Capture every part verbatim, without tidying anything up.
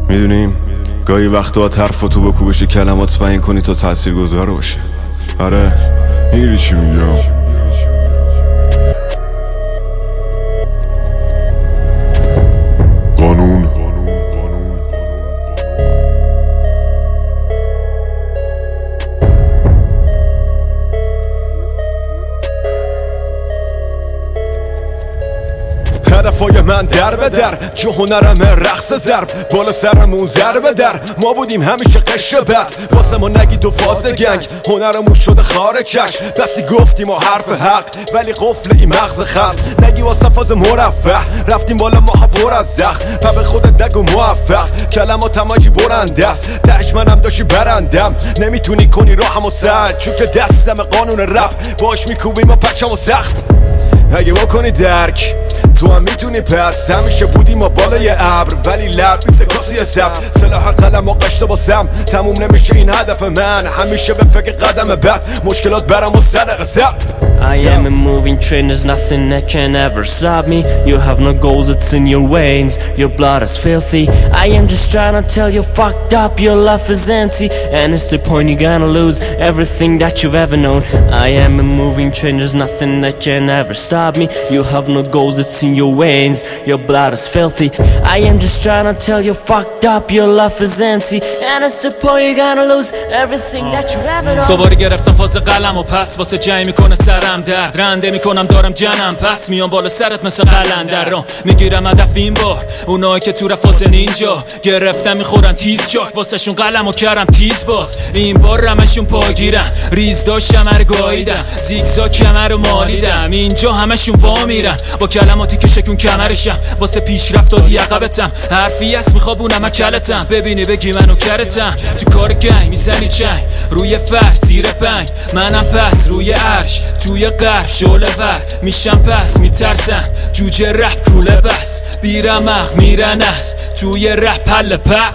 میدونیم گاهی وقتا طرف تو بکو بشه کلمات بیان کنی تا تأثیر گذار باشه. آره میری چی میگم؟ قانون هدفای من در به در جو هنرم رقص ضرب بالا سرمون ضربه در ما بودیم همیشه قشه بد واسه ما نگید و فاز گنج هنرمون شده خارج چشم بسی گفتیم و حرف حق ولی قفل این مغز خلق نگی واسه فاز مرفه رفتیم بالا ما پر از زخم پا به خودت نگو موفق کلمات تماجی برنده است تهش منم داشتی برندم نمیتونی کنی راهم و سر چون که دستم قانون رپ باش میکوبیم و پچم و سخت اگه ما کنی درک تو هم میتونی پس همیشه بودیم ما بالای ابر ولی لب میزه کسی سب سلاح قلم و قشت باسم تموم نمیشه این هدف من همیشه به فکر قدم بعد مشکلات برم و صدقه سب I am a moving train, there's nothing that can ever stop me. You have no goals, it's in your veins. Your blood is filthy. I am just trying to tell you fucked up, your life is empty. And it's the point you're gonna lose everything that you've ever known. I am a moving train, there's nothing that can ever stop me. You have no goals, it's in your veins. Your blood is filthy. I am just trying to tell you fucked up, your life is empty. And it's the point you're gonna lose everything that you've ever known. دوباره گرفتم فاز قلم و پس واسه جای میکنه سرم درد رنده میکنم دارم جنم پس میام بالا سرت مثل قلندر رو میگیرم هدف این بار اونایی که تو رفاز نینجا گرفتم میخورن تیز چاک واسه شون قلم و کردم تیز باز این بار رمشون پاگیرن ریز داشتم هر گاییدم زیگزاگ کمر رو مالیدم اینجا همشون وا میرن با کلماتی که شکون کمرشم واسه پیشرفت دادی عقبتم حرفی هست میخوابونم کلتم ببینی بگی منو کرتم تو کار گنگ میزنی چنگ روی فر زیر پنگ منم پس روی عرش توی قرب شعله ور میشم پس میترسم جوجه رپ کوله بس بیرمق میرن است توی رپ پل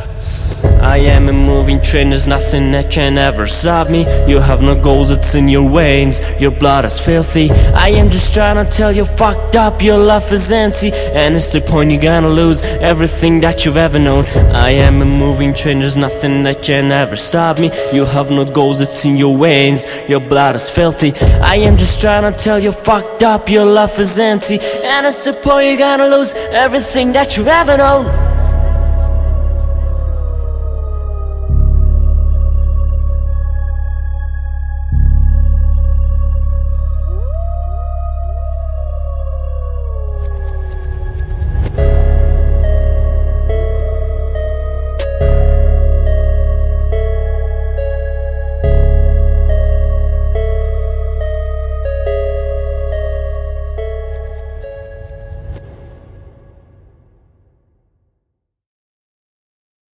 پس I am a moving train, there's nothing that can ever stop me. You have no goals, it's in your veins. Your blood is filthy. I am just trying to tell you fucked up, your life is empty. And it's the point you're gonna lose everything that you've ever known. I am a moving train, there's nothing that can ever stop me. You have no goals, it's in your veins. Your blood is filthy. I am just trying to tell you fucked up, your life is empty. And it's the point you're gonna lose everything that you've ever known.